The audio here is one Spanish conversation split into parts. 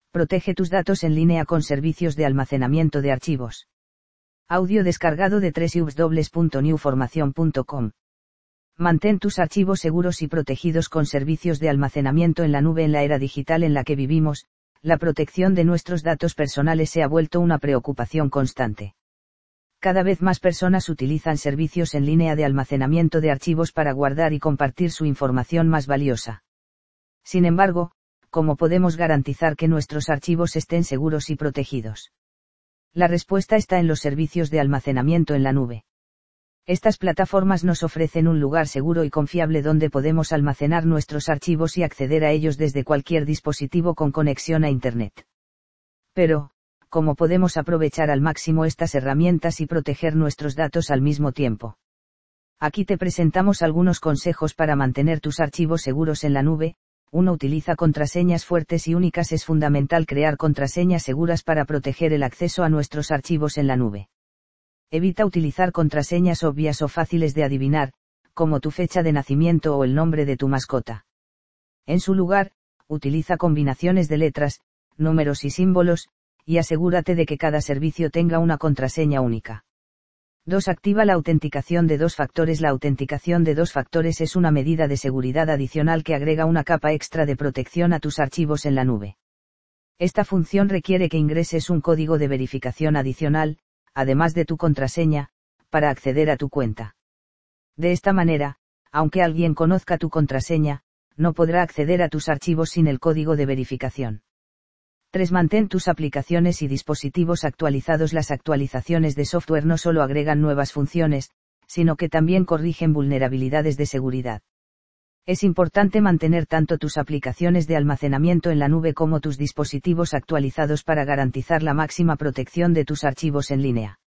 Protege tus datos en línea con servicios de almacenamiento de archivos. Audio descargado de www.newformation.com. Mantén tus archivos seguros y protegidos con servicios de almacenamiento en la nube. En la era digital en la que vivimos, la protección de nuestros datos personales se ha vuelto una preocupación constante. Cada vez más personas utilizan servicios en línea de almacenamiento de archivos para guardar y compartir su información más valiosa. Sin embargo, ¿cómo podemos garantizar que nuestros archivos estén seguros y protegidos? La respuesta está en los servicios de almacenamiento en la nube. Estas plataformas nos ofrecen un lugar seguro y confiable donde podemos almacenar nuestros archivos y acceder a ellos desde cualquier dispositivo con conexión a Internet. Pero, ¿cómo podemos aprovechar al máximo estas herramientas y proteger nuestros datos al mismo tiempo? Aquí te presentamos algunos consejos para mantener tus archivos seguros en la nube. 1. Utiliza contraseñas fuertes y únicas. Es fundamental crear contraseñas seguras para proteger el acceso a nuestros archivos en la nube. Evita utilizar contraseñas obvias o fáciles de adivinar, como tu fecha de nacimiento o el nombre de tu mascota. En su lugar, utiliza combinaciones de letras, números y símbolos, y asegúrate de que cada servicio tenga una contraseña única. 2. Activa la autenticación de dos factores. La autenticación de dos factores es una medida de seguridad adicional que agrega una capa extra de protección a tus archivos en la nube. Esta función requiere que ingreses un código de verificación adicional, además de tu contraseña, para acceder a tu cuenta. De esta manera, aunque alguien conozca tu contraseña, no podrá acceder a tus archivos sin el código de verificación. 3. Mantén tus aplicaciones y dispositivos actualizados. Las actualizaciones de software no solo agregan nuevas funciones, sino que también corrigen vulnerabilidades de seguridad. Es importante mantener tanto tus aplicaciones de almacenamiento en la nube como tus dispositivos actualizados para garantizar la máxima protección de tus archivos en línea.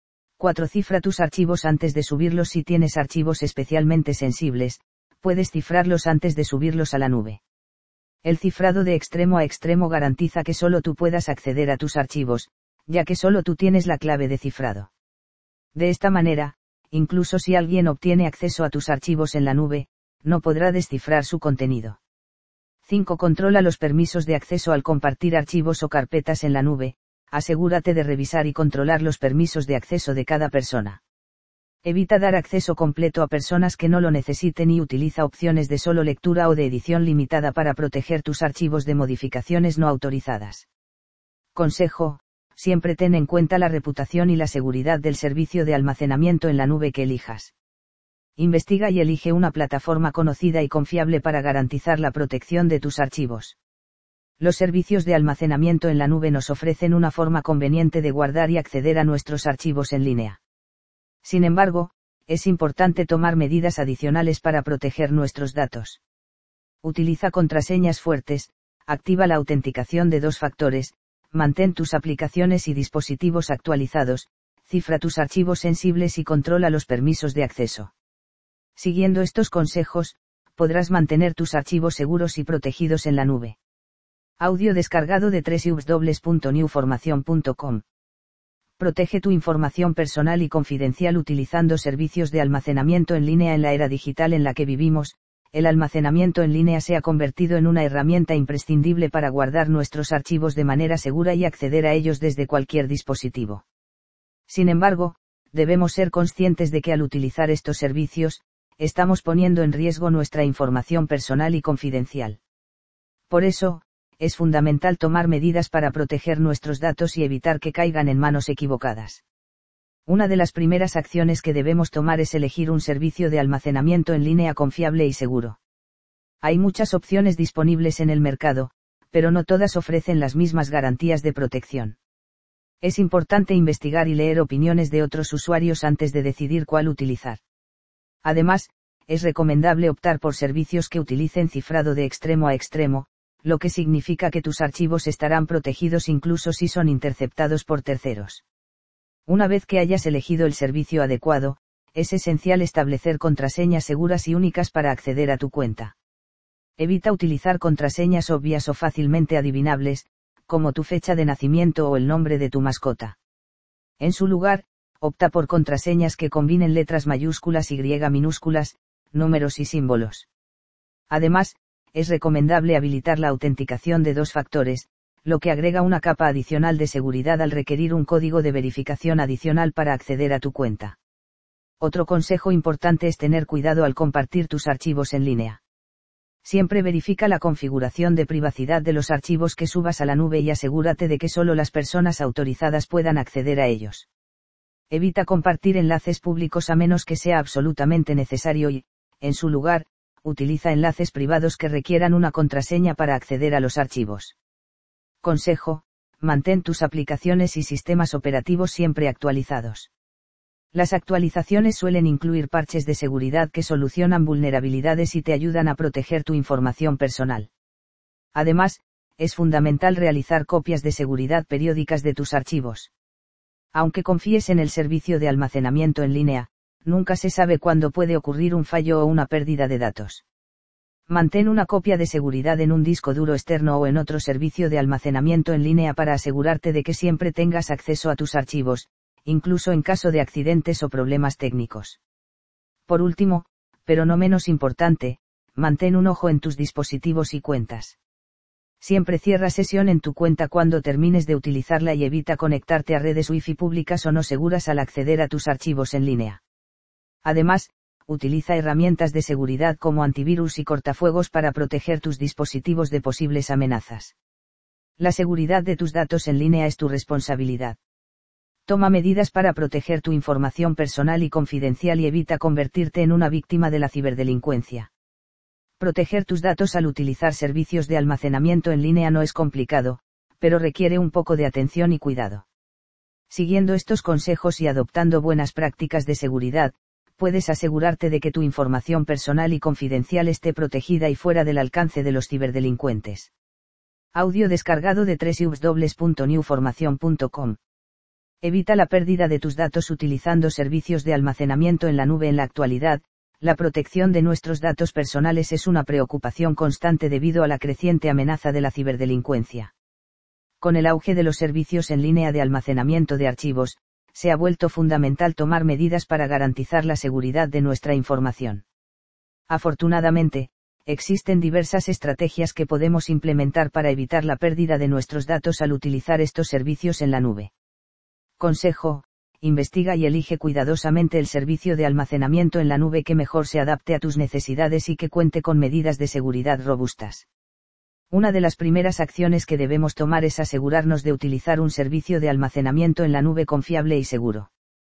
4. Cifra tus archivos antes de subirlos. Si tienes archivos especialmente sensibles, puedes cifrarlos antes de subirlos a la nube. El cifrado de extremo a extremo garantiza que solo tú puedas acceder a tus archivos, ya que solo tú tienes la clave de cifrado. De esta manera, incluso si alguien obtiene acceso a tus archivos en la nube, no podrá descifrar su contenido. 5. Controla los permisos de acceso. Al compartir archivos o carpetas en la nube, asegúrate de revisar y controlar los permisos de acceso de cada persona. Evita dar acceso completo a personas que no lo necesiten y utiliza opciones de solo lectura o de edición limitada para proteger tus archivos de modificaciones no autorizadas. Consejo: siempre ten en cuenta la reputación y la seguridad del servicio de almacenamiento en la nube que elijas. Investiga y elige una plataforma conocida y confiable para garantizar la protección de tus archivos. Los servicios de almacenamiento en la nube nos ofrecen una forma conveniente de guardar y acceder a nuestros archivos en línea. Sin embargo, es importante tomar medidas adicionales para proteger nuestros datos. Utiliza contraseñas fuertes, activa la autenticación de dos factores, mantén tus aplicaciones y dispositivos actualizados, cifra tus archivos sensibles y controla los permisos de acceso. Siguiendo estos consejos, podrás mantener tus archivos seguros y protegidos en la nube. Audio descargado de www.newformation.com. Protege tu información personal y confidencial utilizando servicios de almacenamiento en línea. En la era digital en la que vivimos, el almacenamiento en línea se ha convertido en una herramienta imprescindible para guardar nuestros archivos de manera segura y acceder a ellos desde cualquier dispositivo. Sin embargo, debemos ser conscientes de que al utilizar estos servicios, estamos poniendo en riesgo nuestra información personal y confidencial. Por eso, es fundamental tomar medidas para proteger nuestros datos y evitar que caigan en manos equivocadas. Una de las primeras acciones que debemos tomar es elegir un servicio de almacenamiento en línea confiable y seguro. Hay muchas opciones disponibles en el mercado, pero no todas ofrecen las mismas garantías de protección. Es importante investigar y leer opiniones de otros usuarios antes de decidir cuál utilizar. Además, es recomendable optar por servicios que utilicen cifrado de extremo a extremo, lo que significa que tus archivos estarán protegidos incluso si son interceptados por terceros. Una vez que hayas elegido el servicio adecuado, es esencial establecer contraseñas seguras y únicas para acceder a tu cuenta. Evita utilizar contraseñas obvias o fácilmente adivinables, como tu fecha de nacimiento o el nombre de tu mascota. En su lugar, opta por contraseñas que combinen letras mayúsculas y minúsculas, números y símbolos. Además, es recomendable habilitar la autenticación de dos factores, lo que agrega una capa adicional de seguridad al requerir un código de verificación adicional para acceder a tu cuenta. Otro consejo importante es tener cuidado al compartir tus archivos en línea. Siempre verifica la configuración de privacidad de los archivos que subas a la nube y asegúrate de que solo las personas autorizadas puedan acceder a ellos. Evita compartir enlaces públicos a menos que sea absolutamente necesario y, en su lugar, utiliza enlaces privados que requieran una contraseña para acceder a los archivos. Consejo: mantén tus aplicaciones y sistemas operativos siempre actualizados. Las actualizaciones suelen incluir parches de seguridad que solucionan vulnerabilidades y te ayudan a proteger tu información personal. Además, es fundamental realizar copias de seguridad periódicas de tus archivos. Aunque confíes en el servicio de almacenamiento en línea, nunca se sabe cuándo puede ocurrir un fallo o una pérdida de datos. Mantén una copia de seguridad en un disco duro externo o en otro servicio de almacenamiento en línea para asegurarte de que siempre tengas acceso a tus archivos, incluso en caso de accidentes o problemas técnicos. Por último, pero no menos importante, mantén un ojo en tus dispositivos y cuentas. Siempre cierra sesión en tu cuenta cuando termines de utilizarla y evita conectarte a redes Wi-Fi públicas o no seguras al acceder a tus archivos en línea. Además, utiliza herramientas de seguridad como antivirus y cortafuegos para proteger tus dispositivos de posibles amenazas. La seguridad de tus datos en línea es tu responsabilidad. Toma medidas para proteger tu información personal y confidencial y evita convertirte en una víctima de la ciberdelincuencia. Proteger tus datos al utilizar servicios de almacenamiento en línea no es complicado, pero requiere un poco de atención y cuidado. Siguiendo estos consejos y adoptando buenas prácticas de seguridad, puedes asegurarte de que tu información personal y confidencial esté protegida y fuera del alcance de los ciberdelincuentes. Audio descargado de www.newformacion.com. Evita la pérdida de tus datos utilizando servicios de almacenamiento en la nube. En la actualidad, la protección de nuestros datos personales es una preocupación constante debido a la creciente amenaza de la ciberdelincuencia. Con el auge de los servicios en línea de almacenamiento de archivos, se ha vuelto fundamental tomar medidas para garantizar la seguridad de nuestra información. Afortunadamente, existen diversas estrategias que podemos implementar para evitar la pérdida de nuestros datos al utilizar estos servicios en la nube. Consejo: investiga y elige cuidadosamente el servicio de almacenamiento en la nube que mejor se adapte a tus necesidades y que cuente con medidas de seguridad robustas. Una de las primeras acciones que debemos tomar es asegurarnos de utilizar un servicio de almacenamiento en la nube confiable y seguro.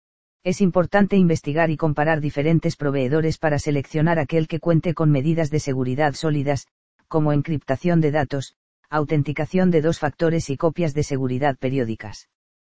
Es importante investigar y comparar diferentes proveedores para seleccionar aquel que cuente con medidas de seguridad sólidas, como encriptación de datos, autenticación de 2 factores y copias de seguridad periódicas.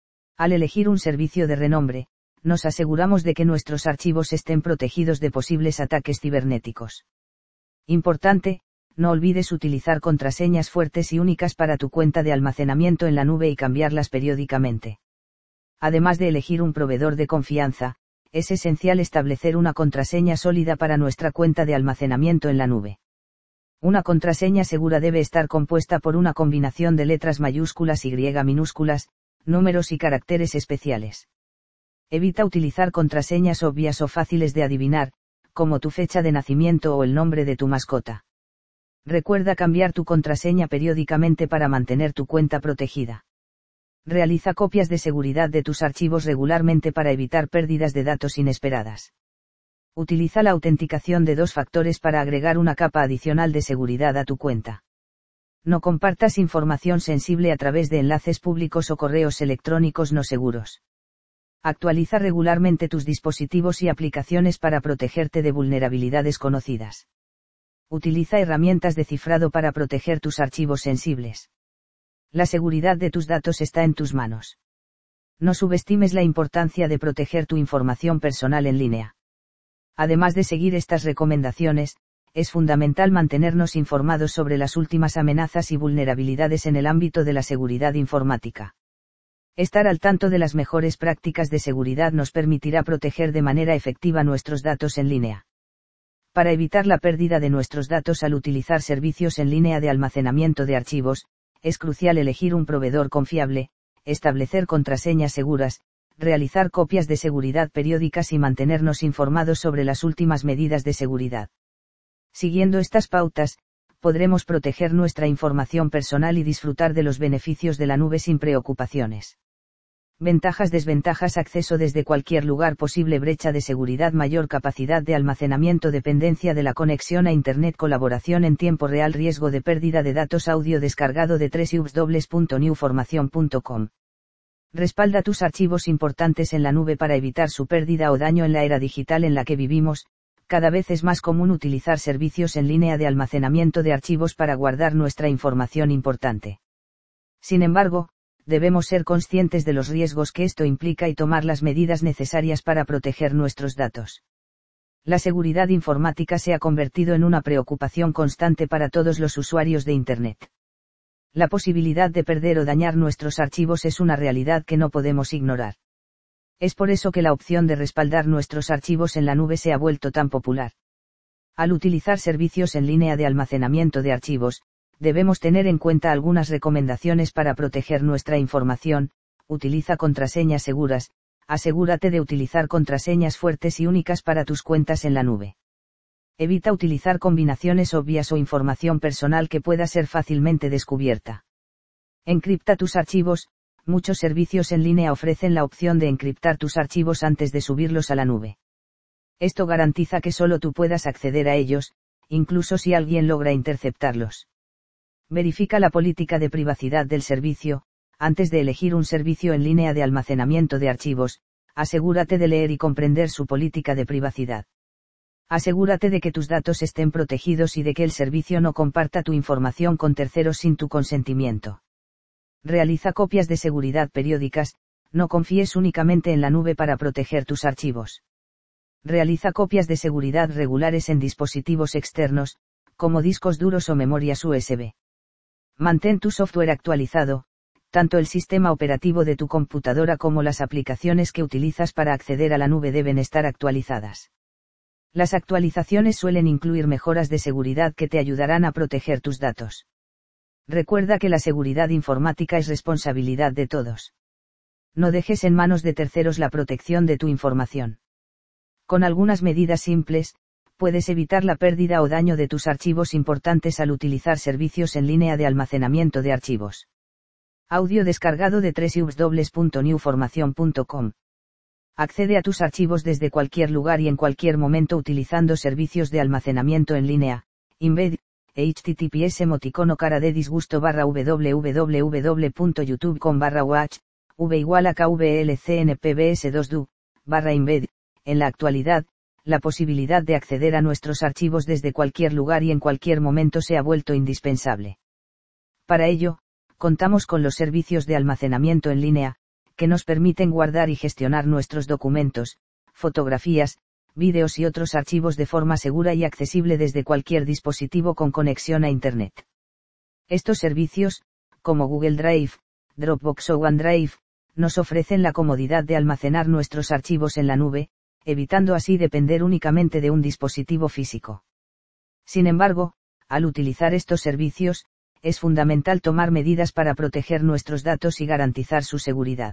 Al elegir un servicio de renombre, nos aseguramos de que nuestros archivos estén protegidos de posibles ataques cibernéticos. Importante: no olvides utilizar contraseñas fuertes y únicas para tu cuenta de almacenamiento en la nube y cambiarlas periódicamente. Además de elegir un proveedor de confianza, es esencial establecer una contraseña sólida para nuestra cuenta de almacenamiento en la nube. Una contraseña segura debe estar compuesta por una combinación de letras mayúsculas y minúsculas, números y caracteres especiales. Evita utilizar contraseñas obvias o fáciles de adivinar, como tu fecha de nacimiento o el nombre de tu mascota. Recuerda cambiar tu contraseña periódicamente para mantener tu cuenta protegida. Realiza copias de seguridad de tus archivos regularmente para evitar pérdidas de datos inesperadas. Utiliza la autenticación de 2 factores para agregar una capa adicional de seguridad a tu cuenta. No compartas información sensible a través de enlaces públicos o correos electrónicos no seguros. Actualiza regularmente tus dispositivos y aplicaciones para protegerte de vulnerabilidades conocidas. Utiliza herramientas de cifrado para proteger tus archivos sensibles. La seguridad de tus datos está en tus manos. No subestimes la importancia de proteger tu información personal en línea. Además de seguir estas recomendaciones, es fundamental mantenernos informados sobre las últimas amenazas y vulnerabilidades en el ámbito de la seguridad informática. Estar al tanto de las mejores prácticas de seguridad nos permitirá proteger de manera efectiva nuestros datos en línea. Para evitar la pérdida de nuestros datos al utilizar servicios en línea de almacenamiento de archivos, es crucial elegir un proveedor confiable, establecer contraseñas seguras, realizar copias de seguridad periódicas y mantenernos informados sobre las últimas medidas de seguridad. Siguiendo estas pautas, podremos proteger nuestra información personal y disfrutar de los beneficios de la nube sin preocupaciones. Ventajas, desventajas, acceso desde cualquier lugar, posible brecha de seguridad, mayor capacidad de almacenamiento, dependencia de la conexión a Internet, colaboración en tiempo real, riesgo de pérdida de datos, audio descargado de www.newformation.com. Respalda tus archivos importantes en la nube para evitar su pérdida o daño en la era digital en la que vivimos. Cada vez es más común utilizar servicios en línea de almacenamiento de archivos para guardar nuestra información importante. Sin embargo, debemos ser conscientes de los riesgos que esto implica y tomar las medidas necesarias para proteger nuestros datos. La seguridad informática se ha convertido en una preocupación constante para todos los usuarios de Internet. La posibilidad de perder o dañar nuestros archivos es una realidad que no podemos ignorar. Es por eso que la opción de respaldar nuestros archivos en la nube se ha vuelto tan popular. Al utilizar servicios en línea de almacenamiento de archivos, debemos tener en cuenta algunas recomendaciones para proteger nuestra información. Utiliza contraseñas seguras. Asegúrate de utilizar contraseñas fuertes y únicas para tus cuentas en la nube. Evita utilizar combinaciones obvias o información personal que pueda ser fácilmente descubierta. Encripta tus archivos. Muchos servicios en línea ofrecen la opción de encriptar tus archivos antes de subirlos a la nube. Esto garantiza que solo tú puedas acceder a ellos, incluso si alguien logra interceptarlos. Verifica la política de privacidad del servicio. Antes de elegir un servicio en línea de almacenamiento de archivos, asegúrate de leer y comprender su política de privacidad. Asegúrate de que tus datos estén protegidos y de que el servicio no comparta tu información con terceros sin tu consentimiento. Realiza copias de seguridad periódicas. No confíes únicamente en la nube para proteger tus archivos. Realiza copias de seguridad regulares en dispositivos externos, como discos duros o memorias USB. Mantén tu software actualizado. Tanto el sistema operativo de tu computadora como las aplicaciones que utilizas para acceder a la nube deben estar actualizadas. Las actualizaciones suelen incluir mejoras de seguridad que te ayudarán a proteger tus datos. Recuerda que la seguridad informática es responsabilidad de todos. No dejes en manos de terceros la protección de tu información. Con algunas medidas simples, puedes evitar la pérdida o daño de tus archivos importantes al utilizar servicios en línea de almacenamiento de archivos. Audio descargado de www.newformation.com. Accede a tus archivos desde cualquier lugar y en cualquier momento utilizando servicios de almacenamiento en línea. Embed, https cara de disgusto www.youtube.com/watch, v=kvlcnpbs2du, /embed. En la actualidad, la posibilidad de acceder a nuestros archivos desde cualquier lugar y en cualquier momento se ha vuelto indispensable. Para ello, contamos con los servicios de almacenamiento en línea, que nos permiten guardar y gestionar nuestros documentos, fotografías, vídeos y otros archivos de forma segura y accesible desde cualquier dispositivo con conexión a Internet. Estos servicios, como Google Drive, Dropbox o OneDrive, nos ofrecen la comodidad de almacenar nuestros archivos en la nube, evitando así depender únicamente de un dispositivo físico. Sin embargo, al utilizar estos servicios, es fundamental tomar medidas para proteger nuestros datos y garantizar su seguridad.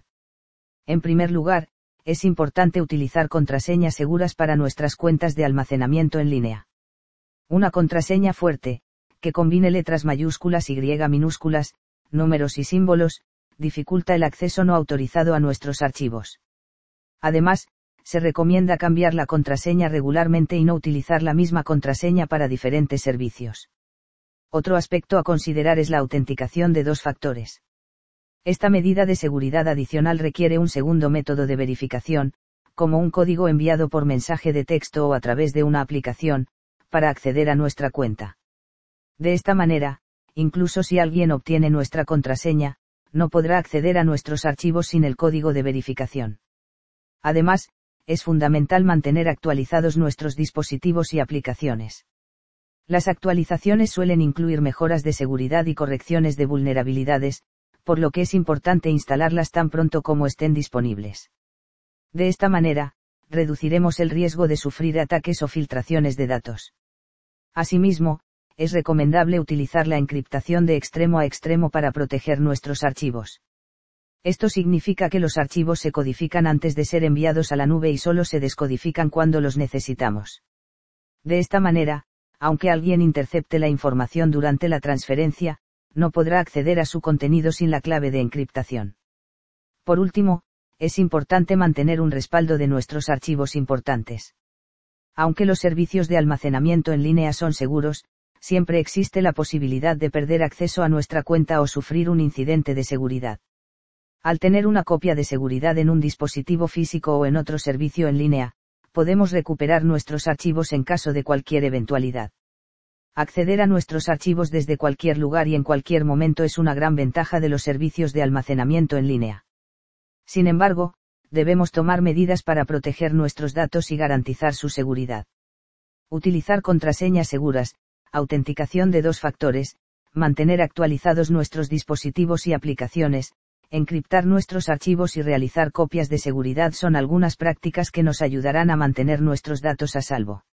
En primer lugar, es importante utilizar contraseñas seguras para nuestras cuentas de almacenamiento en línea. Una contraseña fuerte, que combine letras mayúsculas y minúsculas, números y símbolos, dificulta el acceso no autorizado a nuestros archivos. Además, se recomienda cambiar la contraseña regularmente y no utilizar la misma contraseña para diferentes servicios. Otro aspecto a considerar es la autenticación de dos factores. Esta medida de seguridad adicional requiere un segundo método de verificación, como un código enviado por mensaje de texto o a través de una aplicación, para acceder a nuestra cuenta. De esta manera, incluso si alguien obtiene nuestra contraseña, no podrá acceder a nuestros archivos sin el código de verificación. Además, es fundamental mantener actualizados nuestros dispositivos y aplicaciones. Las actualizaciones suelen incluir mejoras de seguridad y correcciones de vulnerabilidades, por lo que es importante instalarlas tan pronto como estén disponibles. De esta manera, reduciremos el riesgo de sufrir ataques o filtraciones de datos. Asimismo, es recomendable utilizar la encriptación de extremo a extremo para proteger nuestros archivos. Esto significa que los archivos se codifican antes de ser enviados a la nube y solo se descodifican cuando los necesitamos. De esta manera, Aunque alguien intercepte la información durante la transferencia, no podrá acceder a su contenido sin la clave de encriptación. Por último, es importante mantener un respaldo de nuestros archivos importantes. Aunque los servicios de almacenamiento en línea son seguros, siempre existe la posibilidad de perder acceso a nuestra cuenta o sufrir un incidente de seguridad. Al tener una copia de seguridad en un dispositivo físico o en otro servicio en línea, podemos recuperar nuestros archivos en caso de cualquier eventualidad. Acceder a nuestros archivos desde cualquier lugar y en cualquier momento es una gran ventaja de los servicios de almacenamiento en línea. Sin embargo, debemos tomar medidas para proteger nuestros datos y garantizar su seguridad. Utilizar contraseñas seguras, autenticación de 2 factores, mantener actualizados nuestros dispositivos y aplicaciones, encriptar nuestros archivos y realizar copias de seguridad son algunas prácticas que nos ayudarán a mantener nuestros datos a salvo.